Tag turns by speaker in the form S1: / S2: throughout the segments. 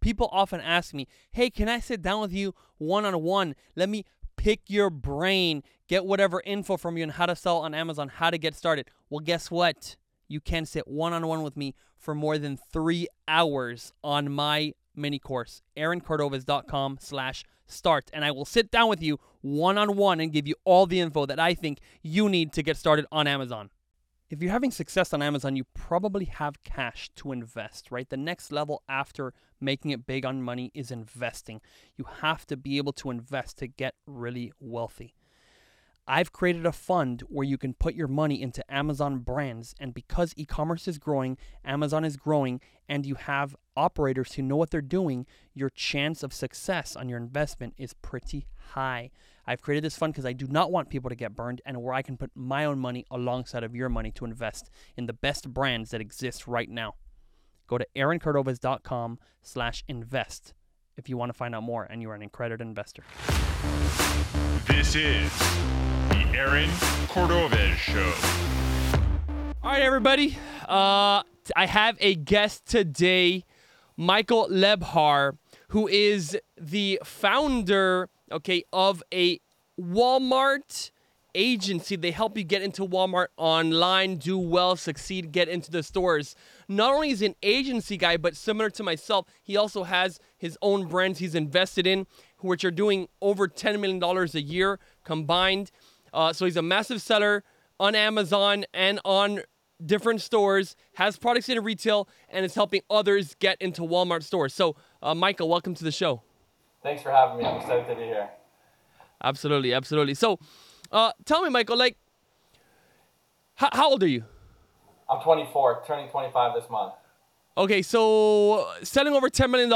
S1: People often ask me, hey, can I sit down with you one-on-one? Let me pick your brain, get whatever info from you on how to sell on Amazon, how to get started. Well, guess what? You can sit one-on-one with me for more than 3 hours on my mini course, aaroncordovez.com/start. And I will sit down with you one-on-one and give you all the info that I think you need to get started on Amazon. If you're having success on Amazon, you probably have cash to invest, right? The next level after making it big on money is investing. You have to be able to invest to get really wealthy. I've created a fund where you can put your money into Amazon brands, and because e-commerce is growing, Amazon is growing, and you have operators who know what they're doing, your chance of success on your investment is pretty high. I've created this fund because I do not want people to get burned, and where I can put my own money alongside of your money to invest in the best brands that exist right now. Go to aaroncordovez.com/invest if you want to find out more and you're an accredited investor.
S2: This is the Aaron Cordovez Show.
S1: All right, everybody. I have a guest today, Michael Lebhar, who is the founder, of a Walmart agency. They help you get into Walmart online, do well, succeed, get into the stores. Not only is he an agency guy, but similar to myself, he also has his own brands he's invested in, which are doing over $10 million a year combined. So he's a massive seller on Amazon and on different stores, has products in retail, and is helping others get into Walmart stores. So, Michael, welcome to the show.
S3: Thanks for having me. I'm excited to be here.
S1: Absolutely, absolutely. So, tell me, Michael, how old are you?
S3: I'm 24, turning 25 this month.
S1: Okay, so selling over $10 million,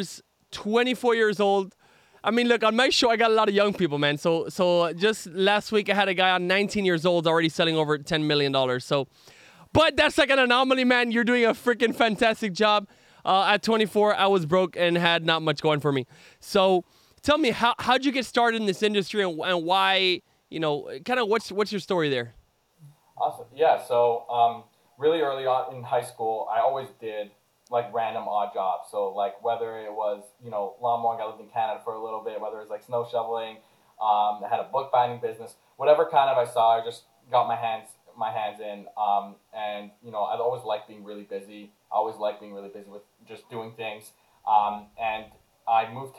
S1: 24 years old. I mean, look, on my show, I got a lot of young people, man. So just last week, I had a guy on 19 years old already selling over $10 million. So, but that's like an anomaly, man. You're doing a freaking fantastic job. At 24, I was broke and had not much going for me. So tell me, how'd you get started in this industry and why, kind of what's your story there?
S3: Awesome. Yeah, so really early on in high school, I always did like random odd jobs. So like whether it was, lawn mowing, I lived in Canada for a little bit, whether it was like snow shoveling, I had a book binding business, whatever kind of I saw, I just got my hands in. And, I'd always liked being really busy. I always liked being really busy with just doing things. And I left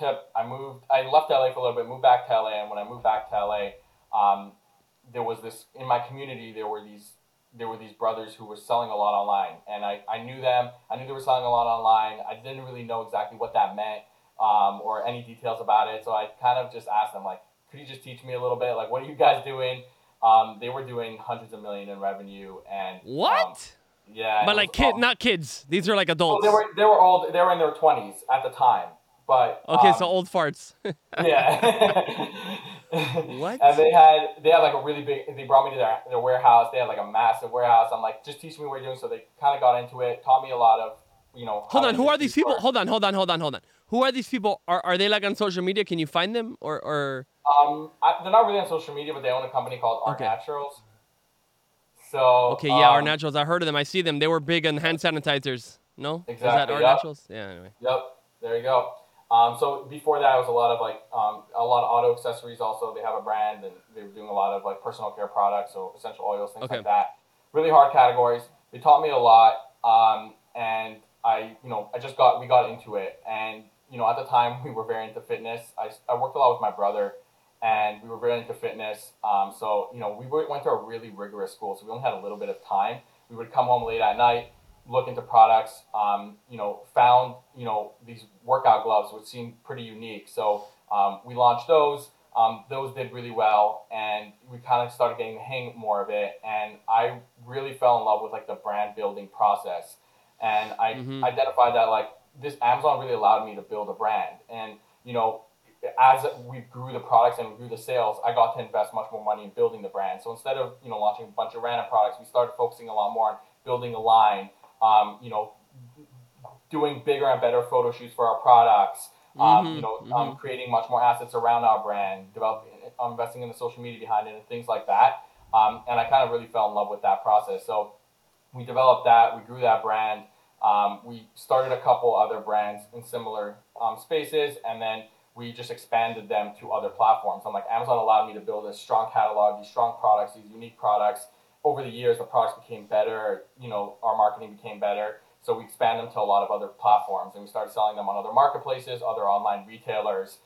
S3: LA for a little bit, moved back to LA. And when I moved back to LA, there was this, in my community, there were these brothers who were selling a lot online. And I knew them. I knew they were selling a lot online. I didn't really know exactly what that meant, or any details about it. So I kind of just asked them, like, could you just teach me a little bit? Like, what are you guys doing? They were doing hundreds of millions in revenue. And
S1: what?
S3: Yeah.
S1: But like not kids. These are like adults.
S3: Well, they were old. They were in their 20s at the time. But
S1: okay, so old farts.
S3: Yeah.
S1: What?
S3: And they had like a really big. They brought me to their warehouse. They had like a massive warehouse. I'm like, just teach me what you're doing. So they kind of got into it, taught me a lot of,
S1: Hold on. Who are these people? Hold on. Who are these people? Are they like on social media? Can you find them or?
S3: They're not really on social media, but they own a company called Art Naturals. So
S1: okay, yeah, Art Naturals. I heard of them. I see them. They were big on hand sanitizers. No,
S3: exactly.
S1: Is that Art Naturals? Yeah. Anyway.
S3: Yep. There you go. So before that, it was a lot of auto accessories. Also, they have a brand, and they were doing a lot of like personal care products, so essential oils, things like that. Really hard categories. They taught me a lot, and we got into it. And at the time, we were very into fitness. I worked a lot with my brother, and we were very into fitness. So we went to a really rigorous school, so we only had a little bit of time. We would come home late at night, look into products, found, these workout gloves, which seemed pretty unique. So we launched those. Those did really well, and we kind of started getting the hang more of it. And I really fell in love with like the brand building process. And I identified that like this Amazon really allowed me to build a brand. And, as we grew the products and we grew the sales, I got to invest much more money in building the brand. So instead of, launching a bunch of random products, we started focusing a lot more on building a line, doing bigger and better photo shoots for our products, creating much more assets around our brand, investing in the social media behind it and things like that. And I kind of really fell in love with that process. So we developed that, we grew that brand, We started a couple other brands in similar spaces, and then we just expanded them to other platforms. I'm like, Amazon allowed me to build a strong catalog, these strong products, these unique products. Over the years, the products became better. Our marketing became better. So we expand them to a lot of other platforms, and we started selling them on other marketplaces, other online retailers.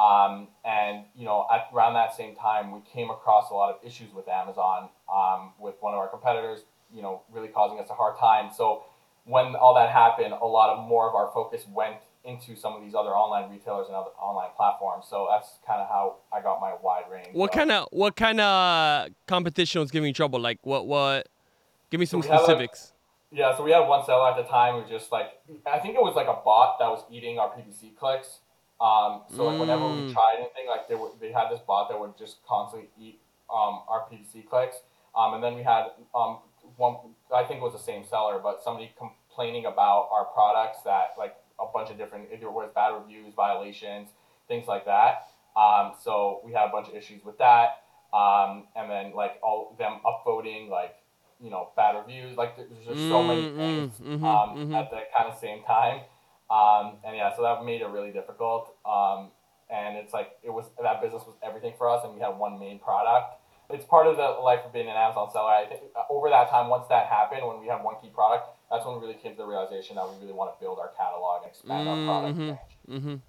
S3: Around that same time, we came across a lot of issues with Amazon, with one of our competitors, really causing us a hard time. So when all that happened, a lot of more of our focus went into some of these other online retailers and other online platforms. So that's kind of how I got my wide range.
S1: What kind of competition was giving you trouble? Like what? Give me some specifics.
S3: So we had one seller at the time who just I think it was like a bot that was eating our PPC clicks. Whenever we tried anything, they had this bot that would just constantly eat our PPC clicks. And then we had one, I think it was the same seller, but somebody complaining about our products that a bunch of different, either it was bad reviews, violations, things like that. So we had a bunch of issues with that. And then all them upvoting bad reviews. There's just so many things at the kind of same time. So that made it really difficult. And it's that business was everything for us, and we had one main product. It's part of the life of being an Amazon seller. I think over that time, once that happened, when we had one key product, that's when we really came to the realization that we really want to build our catalog and expand our product range.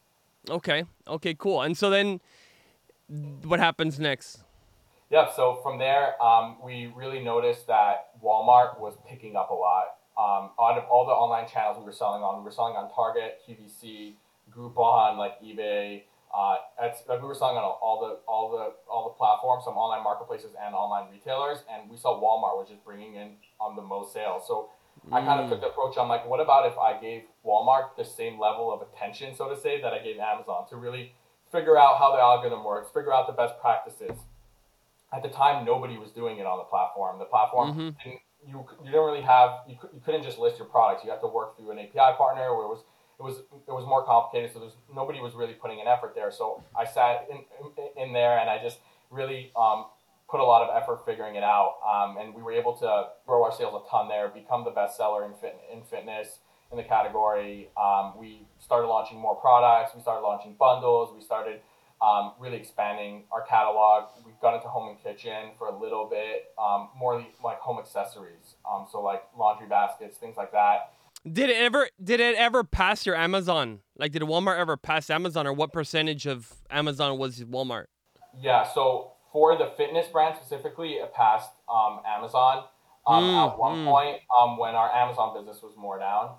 S1: Okay, cool. And so then what happens next?
S3: Yeah, so from there, we really noticed that Walmart was picking up a lot. Out of all the online channels we were selling on Target, QVC, Groupon, eBay. We were selling on all the platforms, some online marketplaces and online retailers, and we saw Walmart was just bringing in the most sales. So I kind of took the approach. I'm like, what about if I gave Walmart the same level of attention, so to say, that I gave Amazon, to really figure out how the algorithm works, figure out the best practices. At the time, nobody was doing it on the platform. The platform you didn't really have, you couldn't just list your products. You had to work through an API partner where it was more complicated. So nobody was really putting an effort there. So I sat in there and I just really put a lot of effort figuring it out. And we were able to grow our sales a ton there, become the best seller in fitness in the category. We started launching more products. We started launching bundles. We started really expanding our catalog. We got into home and kitchen for a little bit, more like home accessories. So laundry baskets, things like that.
S1: Did it ever pass your Amazon? Did Walmart ever pass Amazon, or what percentage of Amazon was Walmart?
S3: Yeah, so for the fitness brand specifically, it passed Amazon at one point when our Amazon business was more down.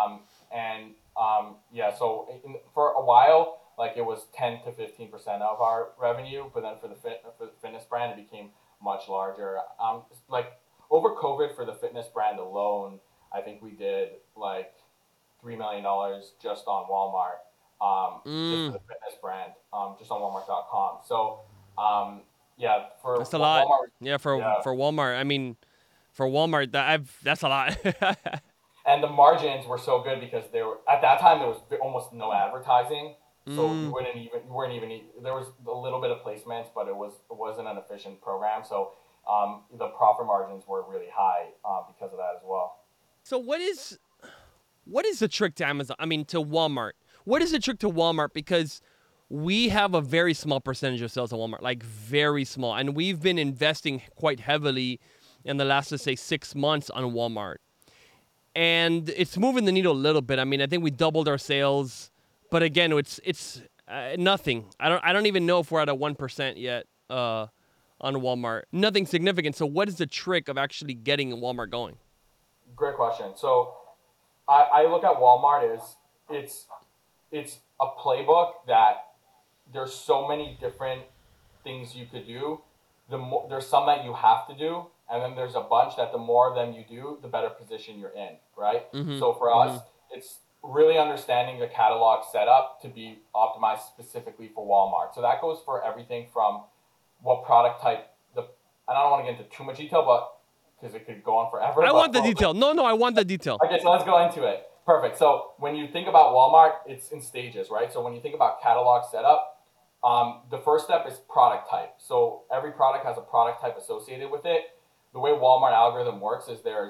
S3: For a while, it was 10 to 15% of our revenue, but then for the fitness brand, it became much larger. Over COVID, for the fitness brand alone, I think we did $3 million just on Walmart, just for the fitness brand, just on Walmart.com. So, for
S1: that's a lot.
S3: Walmart,
S1: for Walmart, I mean, for Walmart, that's a lot.
S3: And the margins were so good because at that time there was almost no advertising. So you weren't even. There was a little bit of placements, but it wasn't an efficient program. So the profit margins were really high because of that as well.
S1: So what is the trick to Amazon? I mean, to Walmart. What is the trick to Walmart? Because we have a very small percentage of sales at Walmart, very small, and we've been investing quite heavily in the last, let's say, 6 months on Walmart, and it's moving the needle a little bit. I mean, I think we doubled our sales. But again, it's nothing. I don't even know if we're at a 1% yet on Walmart. Nothing significant. So what is the trick of actually getting Walmart going?
S3: Great question. So I look at Walmart as it's a playbook that there's so many different things you could do. There's some that you have to do, and then there's a bunch that the more of them you do, the better position you're in, right? So for us, it's really understanding the catalog setup to be optimized specifically for Walmart. So that goes for everything from what product type. I don't want to get into too much detail, but because it could go on forever.
S1: I want the detail. No, I want the detail.
S3: Okay, so let's go into it. Perfect. So when you think about Walmart, it's in stages, right? So when you think about catalog setup, the first step is product type. So every product has a product type associated with it. The way Walmart algorithm works is there's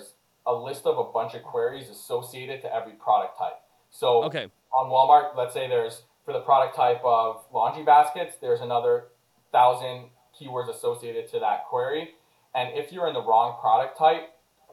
S3: a list of a bunch of queries associated to every product type. So
S1: Okay.
S3: on Walmart, let's say there's, for the product type of laundry baskets, there's another 1,000 keywords associated to that query. And if you're in the wrong product type,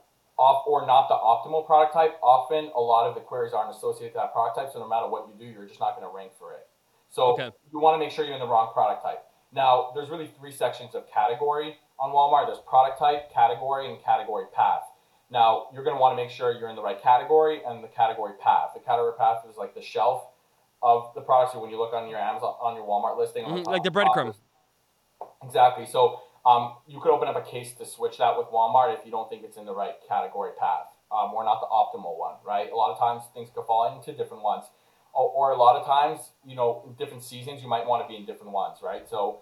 S3: or not the optimal product type, often a lot of the queries aren't associated to that product type. So no matter what you do, you're just not going to rank for it. So you want to make sure you're in the wrong product type. Now, there's really 3 sections of category on Walmart. There's product type, category, and category path. Now, you're going to want to make sure you're in the right category and the category path. The category path is like the shelf of the products. So when you look on your Amazon, on your Walmart listing,
S1: Like the breadcrumb.
S3: Exactly. So you could open up a case to switch that with Walmart if you don't think it's in the right category path, or not the optimal one, right? A lot of times things could fall into different ones. Or a lot of times, in different seasons, you might want to be in different ones, right? So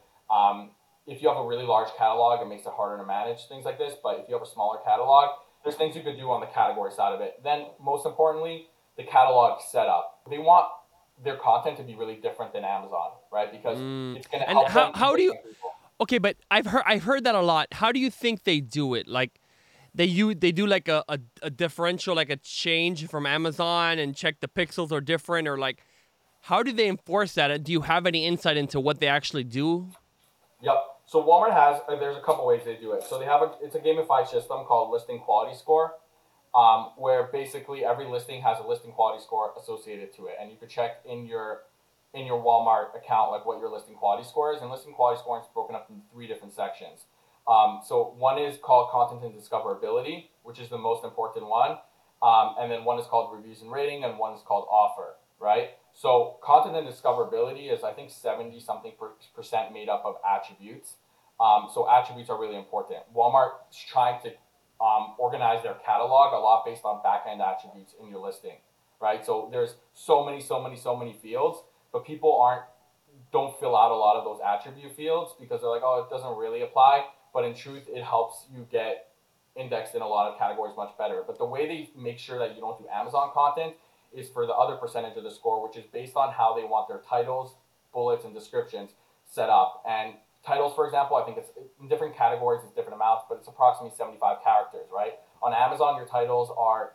S3: if you have a really large catalog, it makes it harder to manage things like this. But if you have a smaller catalog, there's things you could do on the category side of it. Then, most importantly, the catalog setup. They want their content to be really different than Amazon, right? Because it's going to help them.
S1: How do you? Okay, but I've heard that a lot. How do you think they do it? Like, they do like a differential, like a change from Amazon, and check the pixels are different, or like, how do they enforce that? Do you have any insight into what they actually do?
S3: Yep. So Walmart has, there's a couple ways they do it. So they have it's a gamified system called Listing Quality Score, where basically every listing has a listing quality score associated to it, and you could check in your Walmart account like what your listing quality score is. And listing quality scoring is broken up into 3 different sections. So one is called content and discoverability, which is the most important one. And then one is called reviews and rating, and one is called offer, right? So content and discoverability is, I think, 70-something% made up of attributes. So attributes are really important. Walmart is trying to organize their catalog a lot based on back-end attributes in your listing, right? So there's so many fields, but people don't fill out a lot of those attribute fields because they're like, oh, it doesn't really apply. But in truth, it helps you get indexed in a lot of categories much better. But the way they make sure that you don't do Amazon content is for the other percentage of the score, which is based on how they want their titles, bullets, and descriptions set up. And titles, for example, I think it's in different categories, it's different amounts, but it's approximately 75 characters, right? On Amazon, your titles are,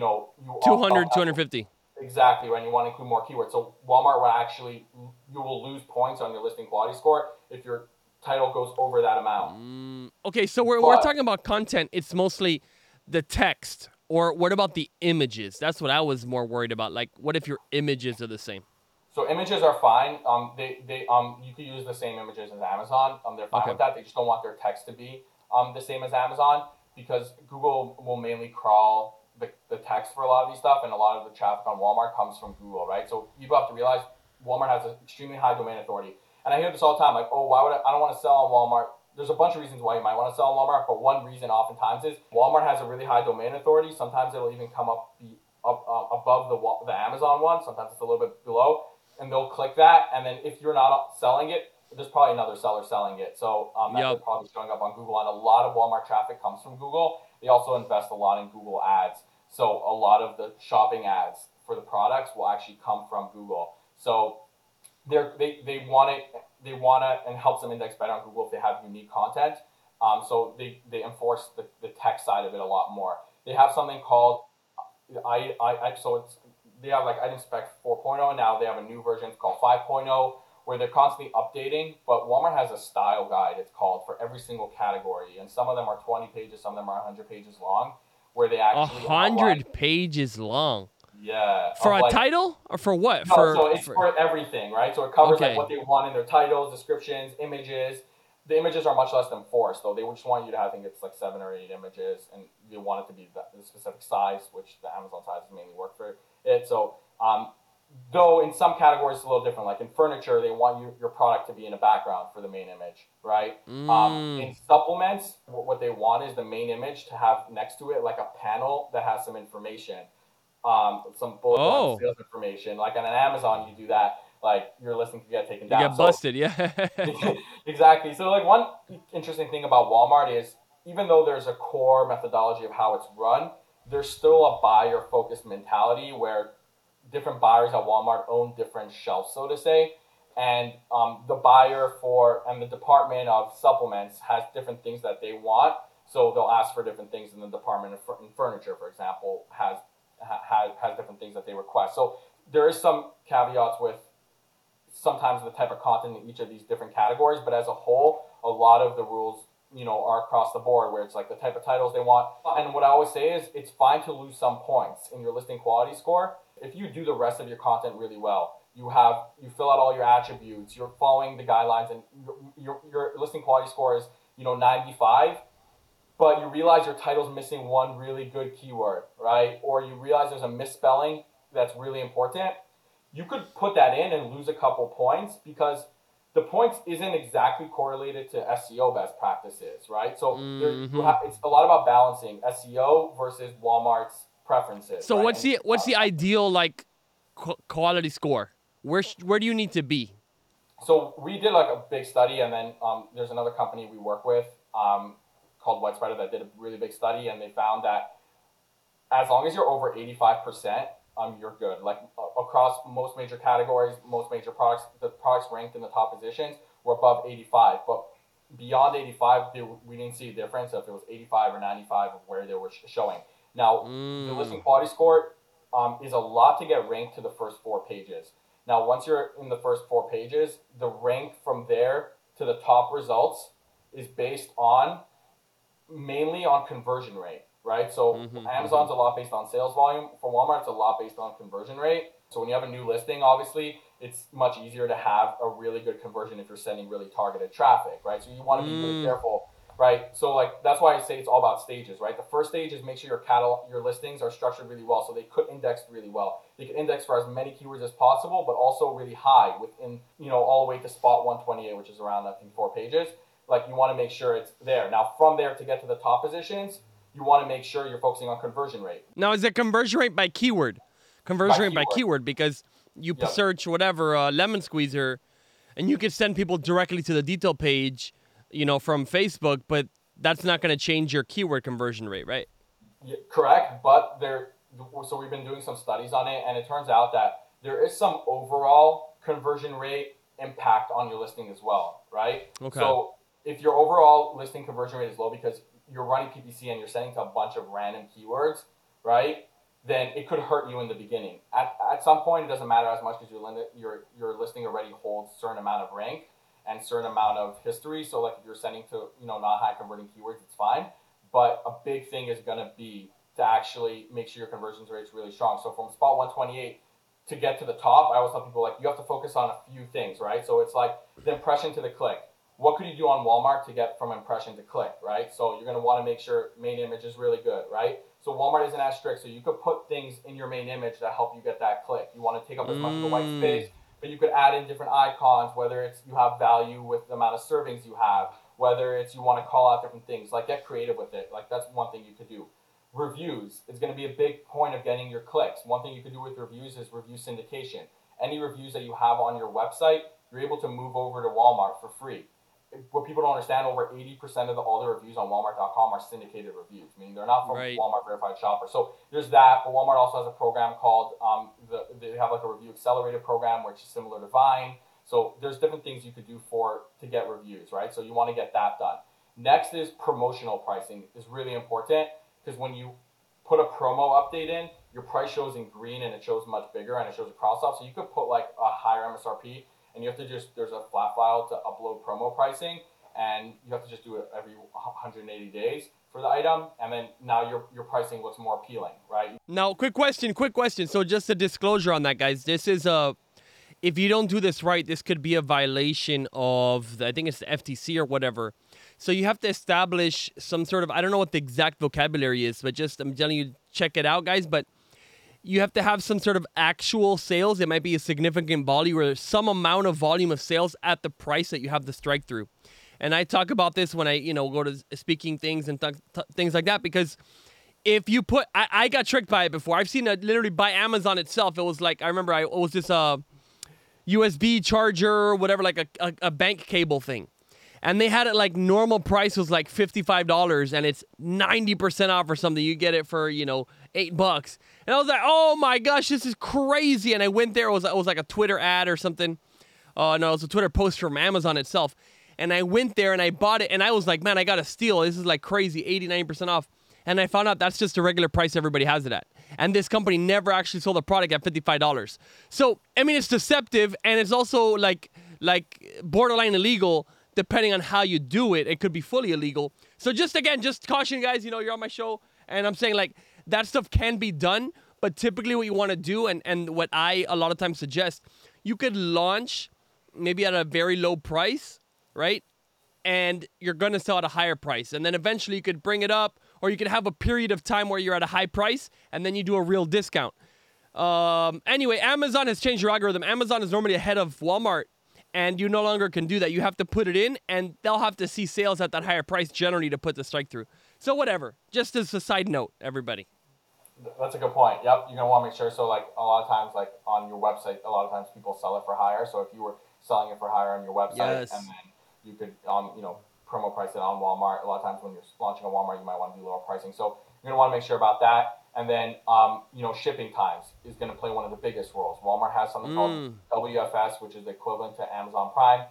S1: 200, 250.
S3: Exactly, right? And you want to include more keywords. So Walmart you will lose points on your listing quality score if your title goes over that amount.
S1: Okay, so we're talking about content. It's mostly the text. Or what about the images? That's what I was more worried about. Like, what if your images are the same?
S3: So images are fine. You could use the same images as Amazon. They're fine with that. They just don't want their text to be the same as Amazon, because Google will mainly crawl the text for a lot of these stuff, and a lot of the traffic on Walmart comes from Google, right? So you have to realize Walmart has an extremely high domain authority. And I hear this all the time, like, oh, why would I don't want to sell on Walmart. There's a bunch of reasons why you might want to sell on Walmart, but one reason oftentimes is Walmart has a really high domain authority. Sometimes it'll even come up above the Amazon one. Sometimes it's a little bit below, and they'll click that. And then if you're not selling it, there's probably another seller selling it. So that's probably showing up on Google. And a lot of Walmart traffic comes from Google. They also invest a lot in Google ads. So a lot of the shopping ads for the products will actually come from Google. So they want it. They want to, and helps them index better on Google if they have unique content. So they enforce the tech side of it a lot more. They have something called they have like item spec 4.0, and now they have a new version called 5.0 where they're constantly updating. But Walmart has a style guide, it's called, for every single category, and some of them are 20 pages, some of them are 100 pages long, where they actually
S1: 100 pages long.
S3: Yeah.
S1: For a title or for what?
S3: No, so it's for everything, right? So it covers like what they want in their titles, descriptions, images. The images are much less than 4, so they just want you to have, I think it's like 7 or 8 images, and you want it to be the specific size, which the Amazon sizes mainly work for it. So though in some categories it's a little different, like in furniture, they want your product to be in a background for the main image, right? In supplements, what they want is the main image to have next to it like a panel that has some information. Some bullet point sales information. Like on an Amazon, you do that, like your listing could get taken down.
S1: You get busted, yeah.
S3: Exactly. So like one interesting thing about Walmart is, even though there's a core methodology of how it's run, there's still a buyer-focused mentality where different buyers at Walmart own different shelves, so to say. And the buyer and the department of supplements has different things that they want. So they'll ask for different things in the department. In furniture, for example, has different things that they request. So there is some caveats with sometimes the type of content in each of these different categories, but as a whole, a lot of the rules, are across the board, where it's like the type of titles they want. And what I always say is it's fine to lose some points in your listing quality score if you do the rest of your content really well. You fill out all your attributes, you're following the guidelines, and your listing quality score is 95, but you realize your title's missing one really good keyword, right? Or you realize there's a misspelling that's really important. You could put that in and lose a couple points, because the points isn't exactly correlated to SEO best practices, right? So it's a lot about balancing SEO versus Walmart's preferences.
S1: So
S3: right?
S1: what's the ideal like quality score? Where do you need to be?
S3: So we did like a big study, and then there's another company we work with called White Spider that did a really big study, and they found that as long as you're over 85%, you're good. Like across most major categories, most major products, the products ranked in the top positions were above 85. But beyond 85, we didn't see a difference if it was 85 or 95 of where they were showing. Now, the listing quality score is a lot to get ranked to the first 4 pages. Now, once you're in the first 4 pages, the rank from there to the top results is based on mainly on conversion rate, right? So Amazon's a lot based on sales volume. For Walmart, it's a lot based on conversion rate. So when you have a new listing, obviously, it's much easier to have a really good conversion if you're sending really targeted traffic, right? So you want to be really careful, right? So like that's why I say it's all about stages, right? The first stage is make sure your listings are structured really well, so they could index really well. They could index for as many keywords as possible, but also really high within, all the way to spot 128, which is around, I think, 4 pages. Like you want to make sure it's there. Now from there to get to the top positions, you want to make sure you're focusing on conversion rate.
S1: Now, is it conversion rate by keyword? Conversion rate by keyword, because you search whatever lemon squeezer, and you could send people directly to the detail page, from Facebook, but that's not going to change your keyword conversion rate, right?
S3: Yeah, correct, but so we've been doing some studies on it, and it turns out that there is some overall conversion rate impact on your listing as well, right? Okay. So if your overall listing conversion rate is low because you're running PPC and you're sending to a bunch of random keywords, right? Then it could hurt you in the beginning. At some point, it doesn't matter as much because your listing already holds a certain amount of rank and certain amount of history. So like if you're sending to not high converting keywords, it's fine. But a big thing is going to be to actually make sure your conversion rate is really strong. So from spot 128 to get to the top, I always tell people like you have to focus on a few things, right? So it's like the impression to the click. What could you do on Walmart to get from impression to click, right? So you're going to want to make sure main image is really good, right? So Walmart isn't as strict, so you could put things in your main image that help you get that click. You want to take up as much of the white space, but you could add in different icons, whether it's you have value with the amount of servings you have, whether it's you want to call out different things, like get creative with it. Like that's one thing you could do. Reviews is going to be a big point of getting your clicks. One thing you could do with reviews is review syndication. Any reviews that you have on your website, you're able to move over to Walmart for free. What people don't understand, over 80% of all the reviews on Walmart.com are syndicated reviews, meaning they're not from Walmart verified shoppers. So there's that, but Walmart also has a program called, they have like a review accelerated program, which is similar to Vine. So there's different things you could do to get reviews, right? So you want to get that done. Next is promotional pricing is really important because when you put a promo update in, your price shows in green and it shows much bigger and it shows a cross-off. So you could put like a higher MSRP. And you have to there's a flat file to upload promo pricing, and you have to just do it every 180 days for the item, and then now your pricing looks more appealing, right?
S1: Now, quick question. So just a disclosure on that, guys. This is if you don't do this right, this could be a violation of, I think it's the FTC or whatever. So you have to establish some sort of, I don't know what the exact vocabulary is, but just, I'm telling you, check it out, guys, but you have to have some sort of actual sales. It might be a significant volume or some amount of volume of sales at the price that you have the strike through. And I talk about this when I, go to speaking things and things like that, because if you put, I got tricked by it before. I've seen it literally by Amazon itself. It was like, I remember it was this USB charger or whatever, like a bank cable thing. And they had it like normal price was like $55 and it's 90% off or something. You get it for, $8. And I was like, oh my gosh, this is crazy. And I went there, it was like a Twitter ad or something. No, it was a Twitter post from Amazon itself. And I went there and I bought it, and I was like, man, I got a steal. This is like crazy, 80-90% off. And I found out that's just the regular price everybody has it at. And this company never actually sold a product at $55. So, I mean, it's deceptive, and it's also like borderline illegal depending on how you do it. It could be fully illegal. So just caution, guys, you're on my show, and I'm saying, like, that stuff can be done, but typically what you want to do, and what I a lot of times suggest, you could launch maybe at a very low price, right? And you're going to sell at a higher price. And then eventually you could bring it up, or you could have a period of time where you're at a high price, and then you do a real discount. Anyway, Amazon has changed your algorithm. Amazon is normally ahead of Walmart, and you no longer can do that. You have to put it in, and they'll have to see sales at that higher price generally to put the strike through. So whatever. Just as a side note, everybody.
S3: That's a good point. Yep, you're going to want to make sure. So, like, a lot of times, like, on your website, a lot of times people sell it for higher. So if you were selling it for higher on your website, and then you could, promo price it on Walmart. A lot of times when you're launching on Walmart, you might want to do lower pricing. So you're going to want to make sure about that. And then, shipping times is going to play one of the biggest roles. Walmart has something called WFS, which is equivalent to Amazon Prime.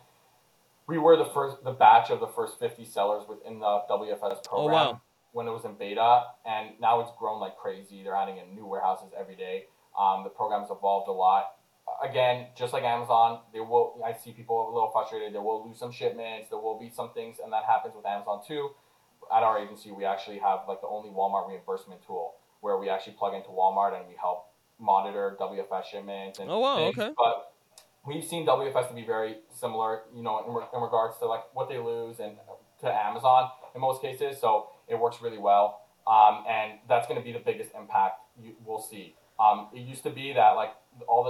S3: We were the batch of the first 50 sellers within the WFS program when it was in beta, and now it's grown like crazy. They're adding in new warehouses every day. The program's evolved a lot. Again, just like Amazon, I see people a little frustrated. They will lose some shipments. There will be some things, and that happens with Amazon too. At our agency, we actually have like the only Walmart reimbursement tool where we actually plug into Walmart and we help monitor WFS shipments and things.
S1: Okay.
S3: But we've seen WFS to be very similar, in regards to like what they lose and to Amazon in most cases. So it works really well, and that's going to be the biggest impact we'll see. It used to be that like all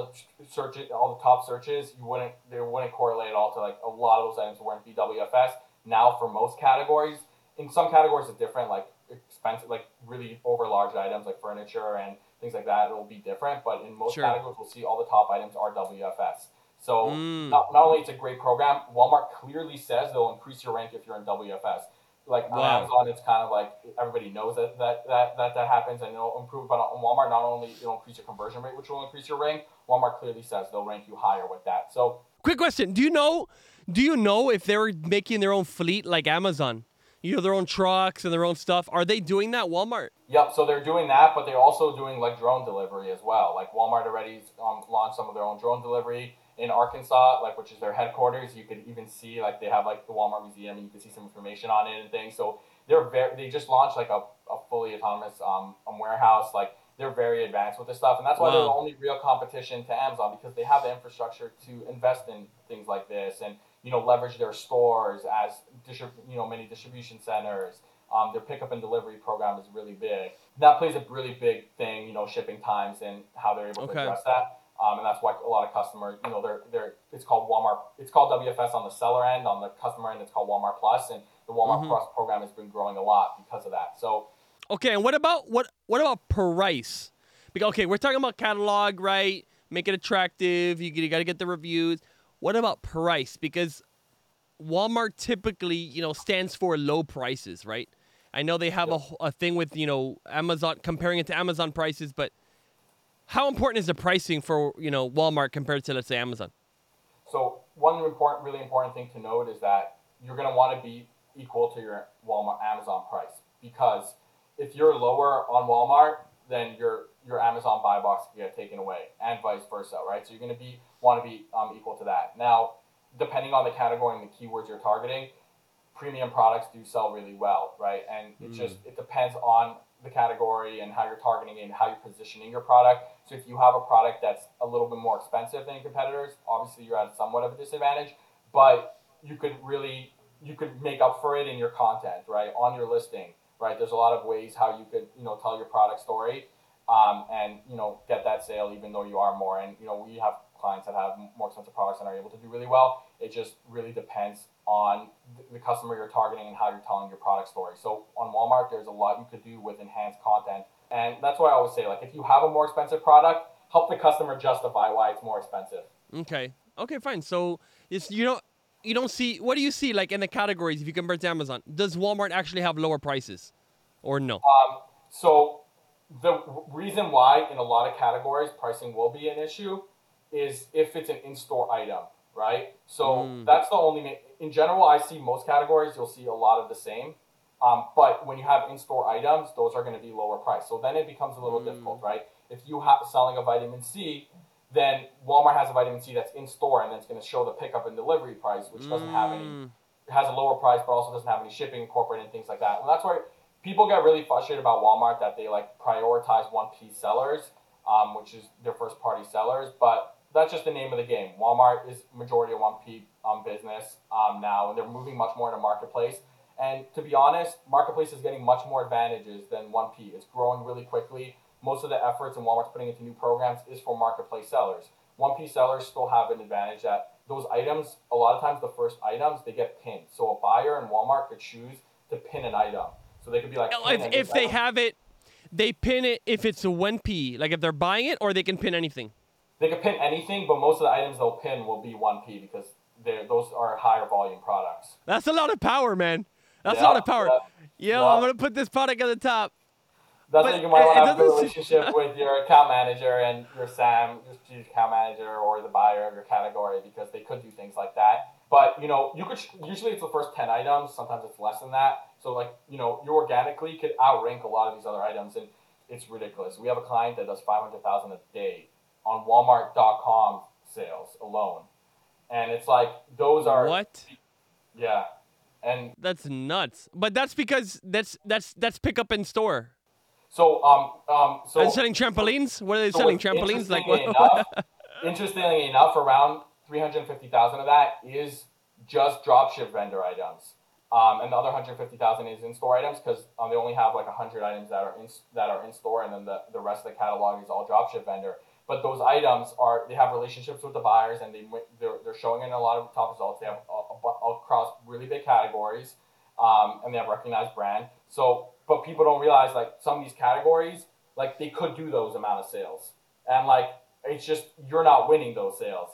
S3: the top searches, they wouldn't correlate at all to like a lot of those items weren't be WFS. Now for most categories, in some categories it's different, like expensive, like really over large items like furniture and things like that, it'll be different. But in most categories, we'll see all the top items are WFS. So not only it's a great program, Walmart clearly says they'll increase your rank if you're in WFS. Like on Amazon, it's kind of like everybody knows that happens, and it'll improve. But on Walmart, not only it'll increase your conversion rate, which will increase your rank, Walmart clearly says they'll rank you higher with that. So,
S1: quick question: Do you know if they're making their own fleet like Amazon? Their own trucks and their own stuff. Are they doing that, Walmart?
S3: Yep. So they're doing that, but they're also doing like drone delivery as well. Like Walmart already launched some of their own drone delivery in Arkansas, like which is their headquarters. You could even see like they have like the Walmart Museum, and you can see some information on it and things. So they just launched like a fully autonomous warehouse. Like they're very advanced with this stuff, and that's why they're the only real competition to Amazon, because they have the infrastructure to invest in things like this and leverage their stores as many distribution centers. Their pickup and delivery program is really big. That plays a really big thing, shipping times and how they're able to address that. And that's why a lot of customers, it's called Walmart. It's called WFS on the seller end. On the customer end, it's called Walmart Plus, and the Walmart Plus program has been growing a lot because of that. So,
S1: okay, and what about price? Because we're talking about catalog, right? Make it attractive. You got to get the reviews. What about price? Because Walmart typically, stands for low prices, right? I know they have a thing with, Amazon, comparing it to Amazon prices, but how important is the pricing for, Walmart compared to, let's say, Amazon?
S3: So one really important thing to note is that you're going to want to be equal to your Walmart Amazon price, because if you're lower on Walmart, then your Amazon buy box can get taken away, and vice versa, right? So you're going to want to be equal to that. Now, depending on the category and the keywords you're targeting, premium products do sell really well, right? And it depends on the category and how you're targeting it and how you're positioning your product. So if you have a product that's a little bit more expensive than your competitors, obviously you're at somewhat of a disadvantage, but you could make up for it in your content, right? On your listing, right? There's a lot of ways how you could, tell your product story, and, get that sale even though you are more. And, we have clients that have more expensive products and are able to do really well. It just really depends on the customer you're targeting and how you're telling your product story. So on Walmart, there's a lot you could do with enhanced content. And that's why I always say, like, if you have a more expensive product, help the customer justify why it's more expensive. Okay,
S1: fine. So it's, you don't see, what do you see like in the categories if you compare to Amazon? Does Walmart actually have lower prices or no?
S3: So the reason why in a lot of categories pricing will be an issue is if it's an in-store item. right? So that's the only. In general, I see most categories you'll see a lot of the same. But when you have in-store items, those are going to be lower price. So then it becomes a little difficult, right? If you have selling a vitamin C, then Walmart has a vitamin C that's in store, and then it's going to show the pickup and delivery price, which doesn't have any. It has a lower price, but also doesn't have any shipping incorporated and things like that. And that's where people get really frustrated about Walmart, that they like prioritize 1P sellers, which is their first party sellers. But that's just the name of the game. Walmart is majority of 1P business now, and they're moving much more into marketplace. And to be honest, marketplace is getting much more advantages than 1P. It's growing really quickly. Most of the efforts in Walmart's putting into new programs is for marketplace sellers. 1P sellers still have an advantage that those items, a lot of times the first items, they get pinned. So a buyer in Walmart could choose to pin an item. So they could be like,
S1: if they have it, they pin it if it's a 1P. Like if they're buying it, or they can pin anything.
S3: They can pin anything, but most of the items they'll pin will be 1P because those are higher volume products.
S1: That's a lot of power, man. That's a lot of power. I'm going to put this product at the top.
S3: That's why you might want to have a good relationship with your account manager and your SAM, your strategic account manager, or the buyer of your category, because they could do things like that. But, you could, usually it's the first 10 items. Sometimes it's less than that. So, you organically could outrank a lot of these other items, and it's ridiculous. We have a client that does $500,000 a day on Walmart.com sales alone. And it's like, those are...
S1: What?
S3: Yeah. And
S1: that's nuts. But that's because that's pickup in store.
S3: So
S1: are they selling trampolines? What are they selling? Trampolines? Like what?
S3: Interestingly enough, around 350,000 of that is just dropship vendor items, and the other 150,000 is in-store items, because they only have like 100 items that are in store, and then the rest of the catalog is all dropship vendor. But those items they have relationships with the buyers, and they're showing in a lot of top results. They have across really big categories, and they have recognized brand. So, but people don't realize, like, some of these categories, like, they could do those amount of sales, and like, it's just you're not winning those sales,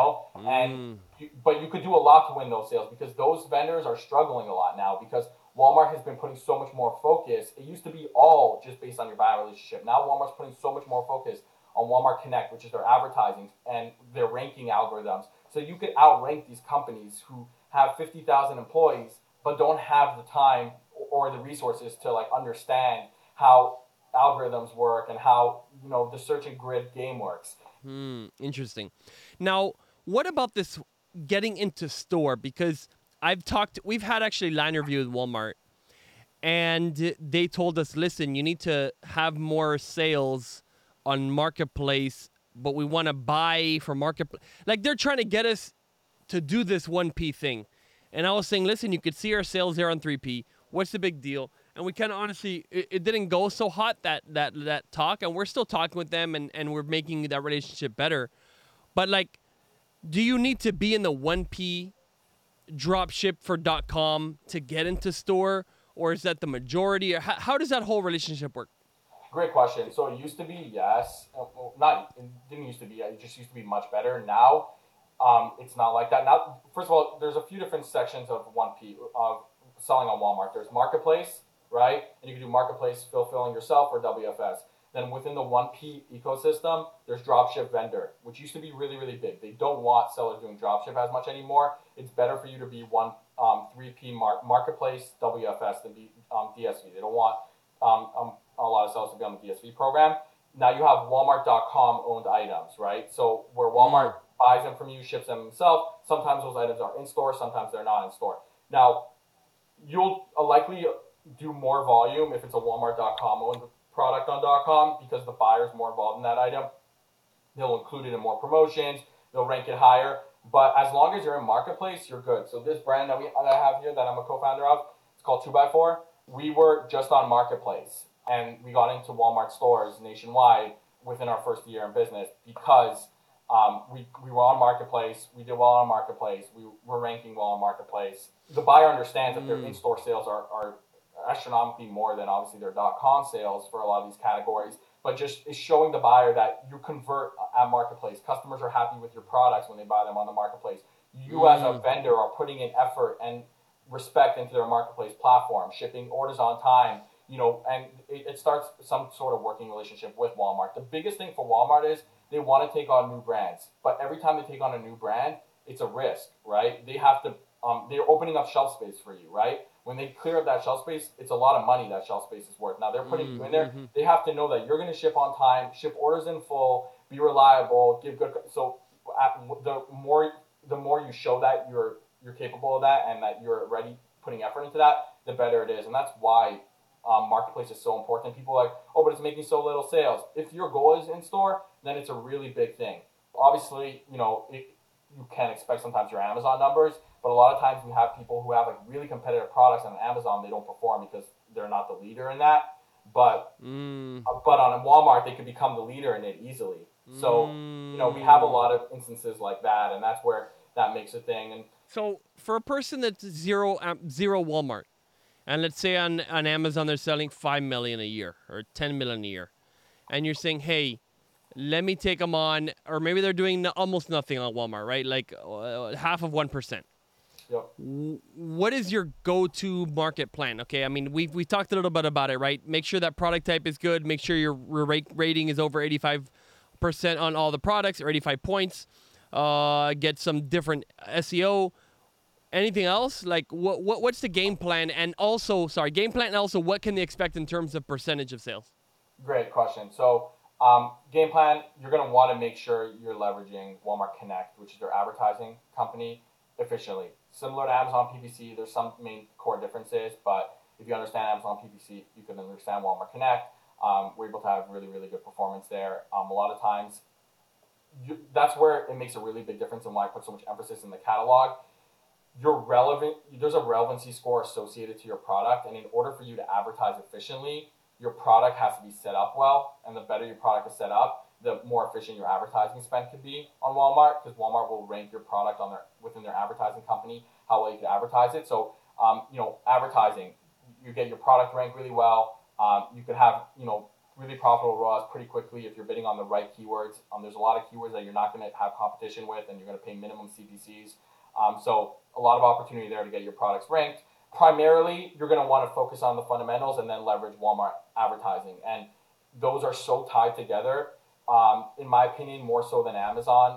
S3: and but you could do a lot to win those sales, because those vendors are struggling a lot now, because Walmart has been putting so much more focus. It used to be all just based on your buyer relationship. Now Walmart's putting so much more focus on Walmart Connect, which is their advertising and their ranking algorithms. So you could outrank these companies who have 50,000 employees but don't have the time or the resources to like understand how algorithms work and how the search and grid game works.
S1: Interesting. Now, what about this getting into store? Because we've had actually line review with Walmart, and they told us, listen, you need to have more sales on marketplace, but we want to buy for marketplace. Like, they're trying to get us to do this 1P thing. And I was saying, listen, you could see our sales there on 3P. What's the big deal? And we kind of honestly, it didn't go so hot, that talk, and we're still talking with them, and we're making that relationship better. But like, do you need to be in the 1P dropship for .com to get into store, or is that the majority? Or how does that whole relationship work?
S3: Great question. So it used to be, yes. It didn't used to be. It just used to be much better. Now, it's not like that. Now, first of all, there's a few different sections of 1P of selling on Walmart. There's marketplace, right? And you can do marketplace fulfilling yourself or WFS. Then within the 1P ecosystem, there's dropship vendor, which used to be really, really big. They don't want sellers doing dropship as much anymore. It's better for you to be 3P marketplace WFS than be DSV. They don't want a lot of sellers to be on the DSV program. Now you have Walmart.com owned items, right? So where Walmart buys them from you, ships them himself, sometimes those items are in store, sometimes they're not in store. Now, you'll likely do more volume if it's a Walmart.com owned product on .com, because the buyer's more involved in that item. They'll include it in more promotions, they'll rank it higher. But as long as you're in marketplace, you're good. So this brand that I have here that I'm a co-founder of, it's called 2x4. We were just on marketplace, and we got into Walmart stores nationwide within our first year in business, because we were on marketplace. We did well on marketplace. We were ranking well on marketplace. The buyer understands that their in-store sales are astronomically more than obviously their .com sales for a lot of these categories, but just is showing the buyer that you convert at marketplace. Customers are happy with your products when they buy them on the marketplace. You as a vendor are putting in effort and respect into their marketplace platform, shipping orders on time, and it starts some sort of working relationship with Walmart. The biggest thing for Walmart is they want to take on new brands, but every time they take on a new brand, it's a risk, right? They have to, they're opening up shelf space for you, right? When they clear up that shelf space, it's a lot of money that shelf space is worth. Now they're putting you in there. They have to know that you're going to ship on time, ship orders in full, be reliable, give good. So the more you show that you're capable of that and that you're already putting effort into that, the better it is. And that's why marketplace is so important. People are like, oh, but it's making so little sales. If your goal is in store, then it's a really big thing. Obviously, you can expect sometimes your Amazon numbers, but a lot of times we have people who have like really competitive products on Amazon. They don't perform because they're not the leader in that. But on Walmart, they could become the leader in it easily. So we have a lot of instances like that, and that's where that makes a thing. And
S1: so for a person that's zero Walmart, and let's say on Amazon they're selling $5 million a year or $10 million a year, and you're saying, hey, let me take them on, or maybe they're doing almost nothing on Walmart, right? Like half of 1%.
S3: Yep.
S1: What is your go-to market plan? Okay, I mean, we talked a little bit about it, right? Make sure that product type is good. Make sure your rating is over 85% on all the products, or 85 points. Get some different SEO. Anything else? Like, what's the game plan? And also, what can they expect in terms of percentage of sales?
S3: Great question. So, game plan, you're going to want to make sure you're leveraging Walmart Connect, which is their advertising company, efficiently. Similar to Amazon PPC, there's some main core differences, but if you understand Amazon PPC, you can understand Walmart Connect. We're able to have really, really good performance there. A lot of times, that's where it makes a really big difference and why I put so much emphasis in the catalog. There's a relevancy score associated to your product, and in order for you to advertise efficiently, your product has to be set up well, and the better your product is set up, the more efficient your advertising spend could be on Walmart, because Walmart will rank your product within their advertising company, how well you can advertise it. So, advertising, you get your product ranked really well. You could have, really profitable ROAS pretty quickly if you're bidding on the right keywords. There's a lot of keywords that you're not going to have competition with, and you're going to pay minimum CPCs. So a lot of opportunity there to get your products ranked. Primarily, you're going to want to focus on the fundamentals and then leverage Walmart advertising. And those are so tied together, in my opinion, more so than Amazon.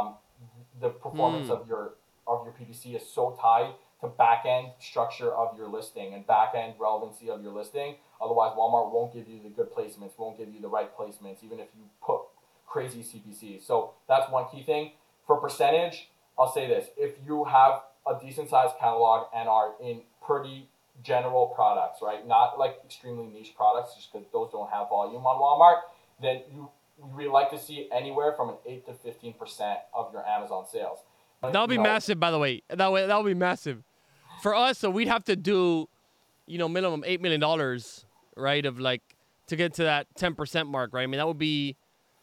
S3: The performance of your PPC is so tied to back-end structure of your listing and back-end relevancy of your listing. Otherwise, Walmart won't give you the good placements, won't give you the right placements, even if you put crazy CPCs. So that's one key thing. For percentage, I'll say this. If you have a decent-sized catalog and are in pretty general products, right, not like extremely niche products, just because those don't have volume on Walmart, then we really like to see anywhere from an 8 to 15% of your Amazon sales.
S1: That'll be massive, by the way. That'll be massive. For us, so we'd have to do, minimum $8 million, right, of like, to get to that 10% mark, right? I mean, that'll be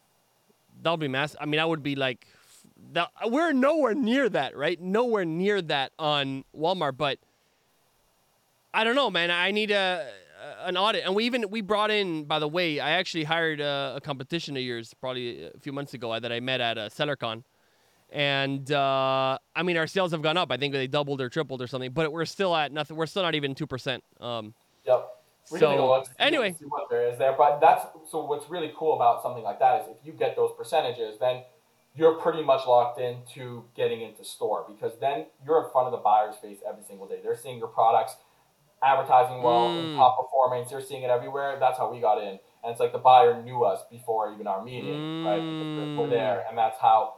S1: massive. I mean, that would be like, we're nowhere near that, right? Nowhere near that on Walmart, but I don't know, man. I need an audit. And we brought in, by the way, I actually hired a competition of yours probably a few months ago that I met at SellerCon. And, I mean, our sales have gone up. I think they doubled or tripled or something, but we're still at nothing. We're still not even 2%.
S3: Yep.
S1: Anyway.
S3: See what there is there. But so what's really cool about something like that is if you get those percentages, then you're pretty much locked into getting into store, because then you're in front of the buyer's face every single day. They're seeing your products advertising well, in top performance. They're seeing it everywhere. That's how we got in. And it's like the buyer knew us before even our meeting, right? Because we're there. And that's how,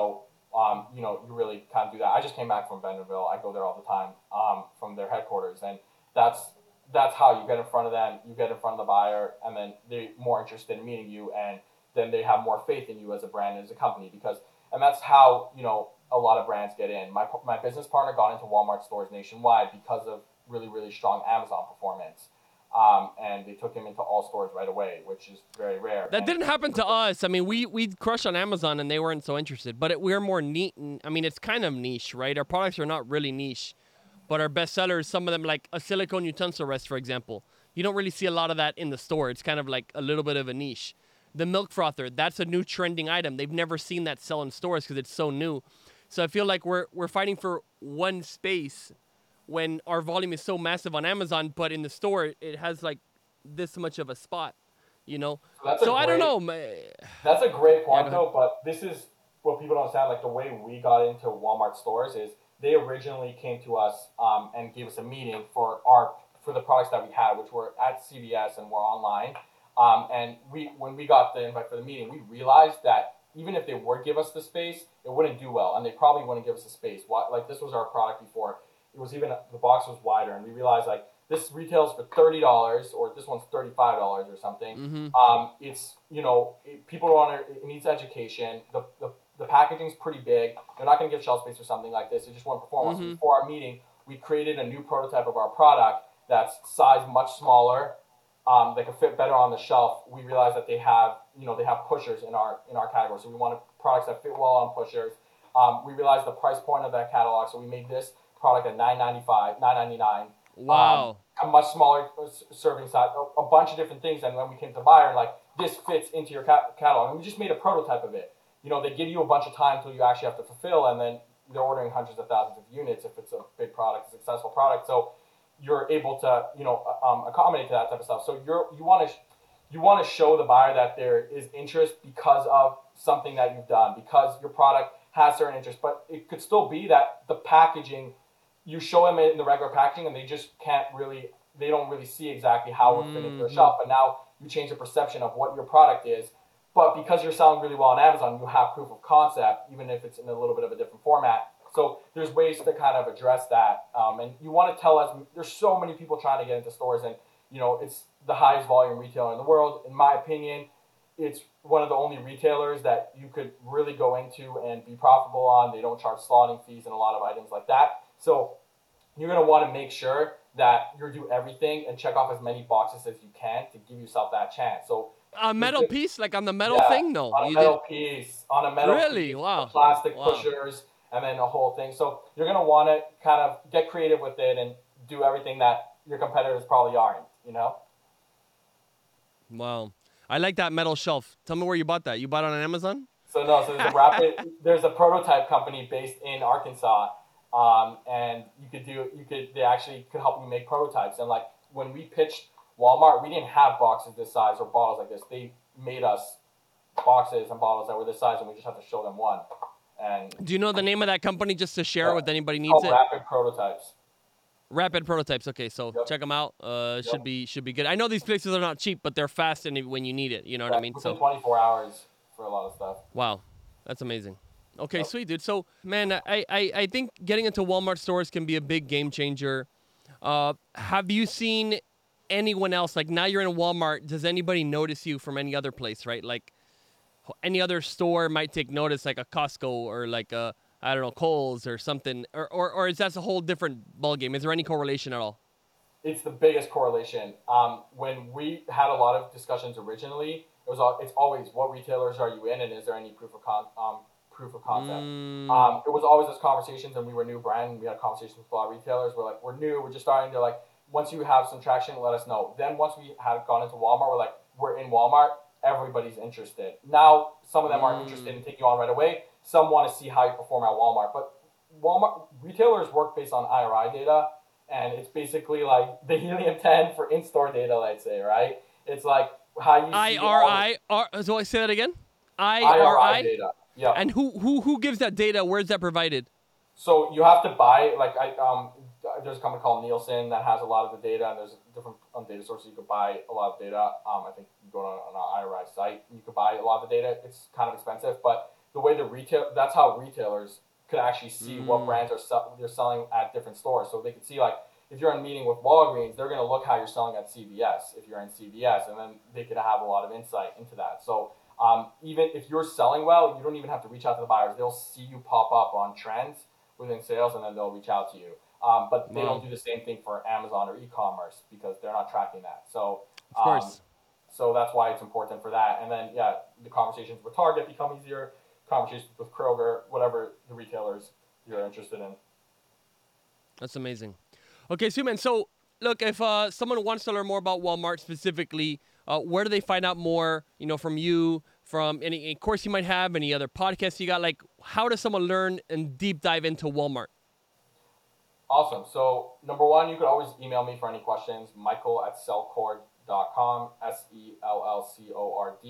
S3: you really kind of do that. I just came back from Bentonville. I go there all the time from their headquarters. And that's how you get in front of them. You get in front of the buyer, and then they're more interested in meeting you, and then they have more faith in you as a brand and as a company. And that's how, a lot of brands get in. My business partner got into Walmart stores nationwide because of really, really strong Amazon performance. And they took him into all stores right away, which is very rare.
S1: That didn't happen to us. I mean, we crushed on Amazon, and they weren't so interested. But we're more neat. I mean, it's kind of niche, right? Our products are not really niche. But our best sellers, some of them, like a silicone utensil rest, for example, you don't really see a lot of that in the store. It's kind of like a little bit of a niche. The milk frother, that's a new trending item. They've never seen that sell in stores because it's so new. So I feel like we're fighting for one space when our volume is so massive on Amazon, but in the store it has like this much of a spot, So I don't know.
S3: That's a great point, though. But this is what people don't understand, like the way we got into Walmart stores is they originally came to us and gave us a meeting for the products that we had, which were at CVS and were online. And when we got the invite for the meeting, we realized that even if they would give us the space, it wouldn't do well, and they probably wouldn't give us the space. Like this was our product before. It was even the box was wider, and we realized like this retails for $30, or this one's $35 or something. It's people want to. It needs education. The packaging's pretty big. They're not going to give shelf space for something like this. They just want performance. So before our meeting, we created a new prototype of our product that's sized much smaller. That could fit better on the shelf. We realized that they have pushers in our category. So we wanted products that fit well on pushers. We realized the price point of that catalog, so we made this product at $9.99.
S1: Wow.
S3: A much smaller serving size, a bunch of different things. And when we came to the buyer, like, this fits into your catalog. And we just made a prototype of it. They give you a bunch of time until you actually have to fulfill, and then they're ordering hundreds of thousands of units if it's a big product, a successful product. So you're able to, accommodate to that type of stuff. So you want to show the buyer that there is interest because of something that you've done, because your product has certain interest. But it could still be that the packaging, you show them it in the regular packaging, and they just they don't really see exactly how it fit into their shelf. But now you change the perception of what your product is. But because you're selling really well on Amazon, you have proof of concept, even if it's in a little bit of a different format. So there's ways to kind of address that. And you want to tell us, there's so many people trying to get into stores, and it's the highest volume retailer in the world. In my opinion, it's one of the only retailers that you could really go into and be profitable on. They don't charge slotting fees and a lot of items like that. So you're going to want to make sure that you do everything and check off as many boxes as you can to give yourself that chance. So
S1: a metal piece, like on the metal thing? No.
S3: On a metal piece.
S1: Really? Wow.
S3: Plastic pushers, and then a whole thing. So you're going to want to kind of get creative with it and do everything that your competitors probably aren't,
S1: Wow. I like that metal shelf. Tell me where you bought that. You bought it on Amazon?
S3: So there's a prototype company based in Arkansas. And they actually could help you make prototypes. And like when we pitched Walmart, we didn't have boxes this size or bottles like this. They made us boxes and bottles that were this size, and we just have to show them one. And
S1: do you know the name of that company just to share it with anybody needs it?
S3: Rapid Prototypes.
S1: Rapid Prototypes. Okay, so check them out. Should be good. I know these places are not cheap, but they're fast and when you need it. You know what I mean?
S3: So 24 hours for a lot of stuff.
S1: Wow, that's amazing. Okay, sweet, dude. So, man, I think getting into Walmart stores can be a big game changer. Have you seen anyone else? Like, now you're in Walmart. Does anybody notice you from any other place, right? Like, any other store might take notice, like a Costco or like a, I don't know, Kohl's or something. Or is that a whole different ballgame? Is there any correlation at all?
S3: It's the biggest correlation. When we had a lot of discussions originally, it's always, what retailers are you in, and is there any proof of concept? It was always those conversations, and we were a new brand, and we had conversations with a lot of retailers. We're like, we're new, we're just starting to, like, once you have some traction, let us know. Then once we had gone into Walmart, we're like, we're in Walmart, everybody's interested. Now, some of them aren't interested in taking you on right away. Some want to see how you perform at Walmart. But Walmart retailers work based on IRI data, and it's basically like the helium-10 for in-store data, let's say, right? It's like how you see
S1: IRI. So I say that again?
S3: IRI data. Yeah.
S1: And who gives that data? Where's that provided?
S3: So you have to buy, like, there's a company called Nielsen that has a lot of the data, and there's different data sources you could buy a lot of data. I think you go on an IRI site, you could buy a lot of the data. It's kind of expensive, but the way that's how retailers could actually see what brands they're selling at different stores. So they could see, like, if you're in a meeting with Walgreens, they're going to look how you're selling at CVS if you're in CVS, and then they could have a lot of insight into that. So even if you're selling well, you don't even have to reach out to the buyers. They'll see you pop up on trends within sales, and then they'll reach out to you. But they don't do the same thing for Amazon or e-commerce because they're not tracking that. So,
S1: of course.
S3: So that's why it's important for that. And then, the conversations with Target become easier. Conversations with Kroger, whatever the retailers you're interested in.
S1: That's amazing. Okay, so man, so look, if someone wants to learn more about Walmart specifically, where do they find out more, from you, from any course you might have, any other podcasts you got? Like, how does someone learn and deep dive into Walmart?
S3: Awesome. So, number one, you could always email me for any questions, michael@cellcord.com, SELLCORD.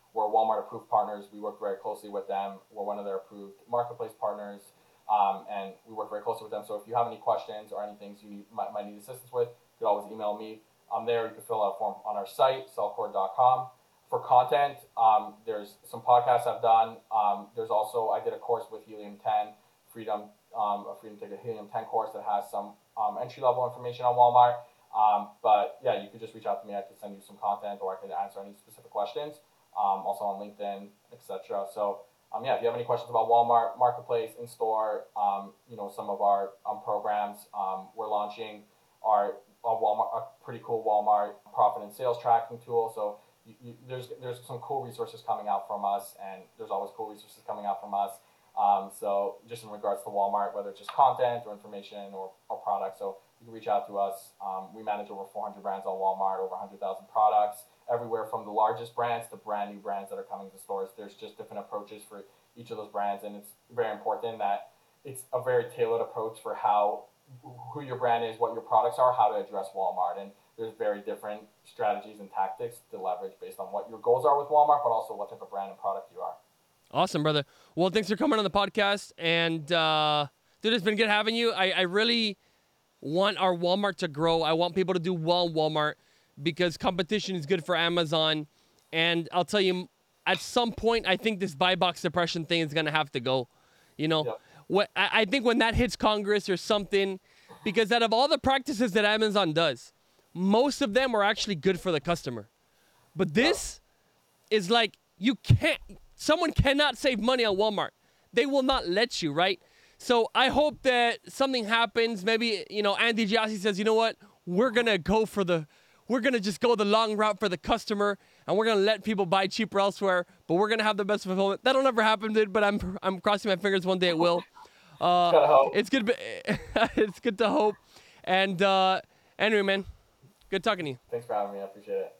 S3: We're Walmart approved partners. We work very closely with them. We're one of their approved marketplace partners, and we work very closely with them. So if you have any questions or any things you might need assistance with, you can always email me. There you can fill out a form on our site, cellcore.com. For content, there's some podcasts I've done. There's also, I did a course with Helium 10, Freedom Ticket Helium 10 course that has some entry-level information on Walmart. But yeah, you could just reach out to me. I could send you some content, or I could answer any specific questions. Also on LinkedIn, etc. So yeah, if you have any questions about Walmart Marketplace, in-store, some of our programs, we're launching our Walmart, a pretty cool Walmart profit and sales tracking tool. So there's some cool resources coming out from us, and there's always cool resources coming out from us. So just in regards to Walmart, whether it's just content or information or products, so you can reach out to us. We manage over 400 brands on Walmart, over 100,000 products, everywhere from the largest brands to brand new brands that are coming to stores. There's just different approaches for each of those brands, and it's very important that it's a very tailored approach for who your brand is, what your products are, how to address Walmart. And there's very different strategies and tactics to leverage based on what your goals are with Walmart, but also what type of brand and product you are.
S1: Awesome, brother. Well, thanks for coming on the podcast. And, dude, it's been good having you. I really want our Walmart to grow. I want people to do well in Walmart because competition is good for Amazon. And I'll tell you, at some point, I think this buy box depression thing is going to have to go.
S3: Yep.
S1: I think when that hits Congress or something, because out of all the practices that Amazon does, most of them are actually good for the customer. But this is like, someone cannot save money on Walmart. They will not let you, right? So I hope that something happens. Maybe, Andy Jassy says, you know what? We're going to just go the long route for the customer, and we're going to let people buy cheaper elsewhere, but we're going to have the best fulfillment. That'll never happen, dude, but I'm crossing my fingers one day it will. It's good. It's good to hope. And anyway, man, good talking to you.
S3: Thanks for having me. I appreciate it.